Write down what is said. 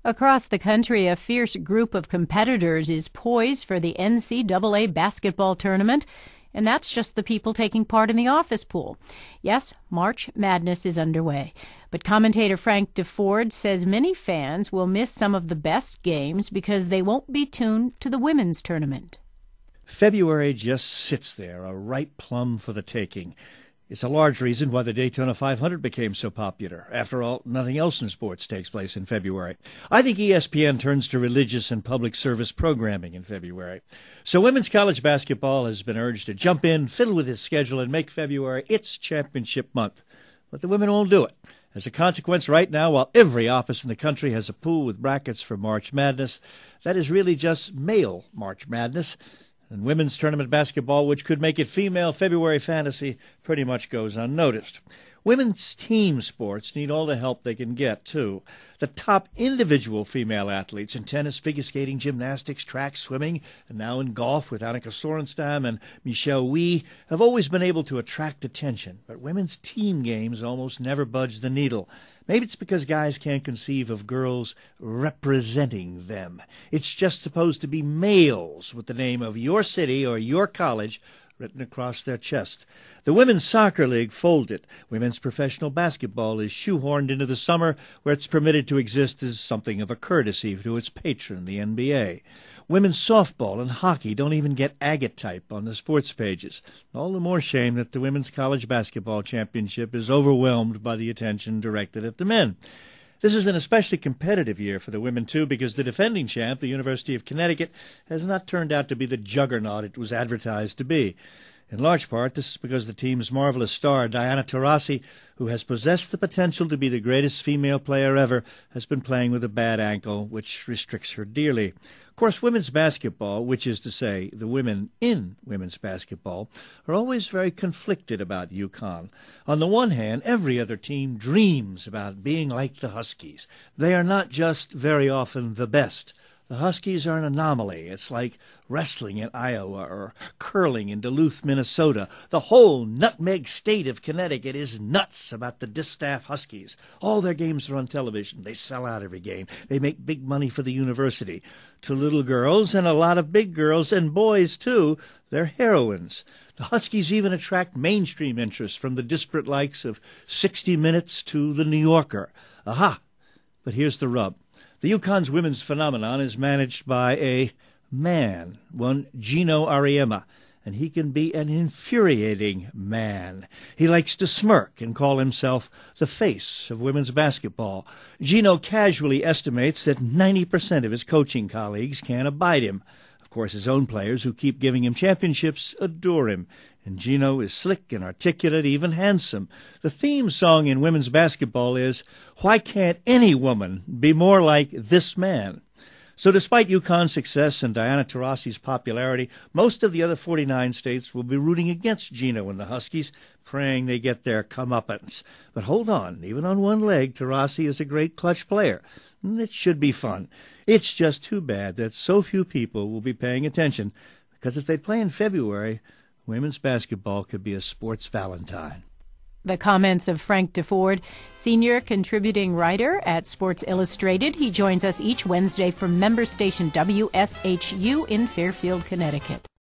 Across the country, a fierce group of competitors is poised for the NCAA basketball tournament, and that's just the people taking part in the office pool. Yes, March Madness is underway, but commentator Frank Deford says many fans will miss some of the best games because they won't be tuned to the women's tournament. February just sits there, a ripe plum for the taking. It's a large reason why the Daytona 500 became so popular. After all, nothing else in sports takes place in February. I think ESPN turns to religious and public service programming in February. So women's college basketball has been urged to jump in, fiddle with its schedule, and make February its championship month. But the women won't do it. As a consequence, right now, while every office in the country has a pool with brackets for March Madness, that is really just male March Madness. And women's tournament basketball, which could make it female February fantasy, pretty much goes unnoticed. Women's team sports need all the help they can get, too. The top individual female athletes in tennis, figure skating, gymnastics, track, swimming, and now in golf with Annika Sorenstam and Michelle Wie have always been able to attract attention. But women's team games almost never budge the needle. Maybe it's because guys can't conceive of girls representing them. It's just supposed to be males with the name of your city or your college written across their chest. The Women's Soccer League folded. Women's professional basketball is shoehorned into the summer, where it's permitted to exist as something of a courtesy to its patron, the NBA. Women's softball and hockey don't even get agate type on the sports pages. All the more shame that the Women's College Basketball Championship is overwhelmed by the attention directed at the men. This is an especially competitive year for the women, too, because the defending champ, the University of Connecticut, has not turned out to be the juggernaut it was advertised to be. In large part, this is because the team's marvelous star, Diana Taurasi, who has possessed the potential to be the greatest female player ever, has been playing with a bad ankle, which restricts her dearly. Of course, women's basketball, which is to say the women in women's basketball, are always very conflicted about UConn. On the one hand, every other team dreams about being like the Huskies. They are not just very often the best. The Huskies are an anomaly. It's like wrestling in Iowa or curling in Duluth, Minnesota. The whole nutmeg state of Connecticut is nuts about the Distaff Huskies. All their games are on television. They sell out every game. They make big money for the university. To little girls and a lot of big girls and boys, too, they're heroines. The Huskies even attract mainstream interest from the disparate likes of 60 Minutes to The New Yorker. Aha! But here's the rub. The UConn's women's phenomenon is managed by a man, one Gino Auriemma, and he can be an infuriating man. He likes to smirk and call himself the face of women's basketball. Gino casually estimates that 90% of his coaching colleagues can't abide him. Of course, his own players, who keep giving him championships, adore him. And Gino is slick and articulate, even handsome. The theme song in women's basketball is, "Why can't any woman be more like this man?" So despite UConn's success and Diana Taurasi's popularity, most of the other 49 states will be rooting against Gino and the Huskies, praying they get their comeuppance. But hold on, even on one leg, Taurasi is a great clutch player. It should be fun. It's just too bad that so few people will be paying attention, because if they play in February, women's basketball could be a sports Valentine. The comments of Frank Deford, senior contributing writer at Sports Illustrated. He joins us each Wednesday from member station WSHU in Fairfield, Connecticut.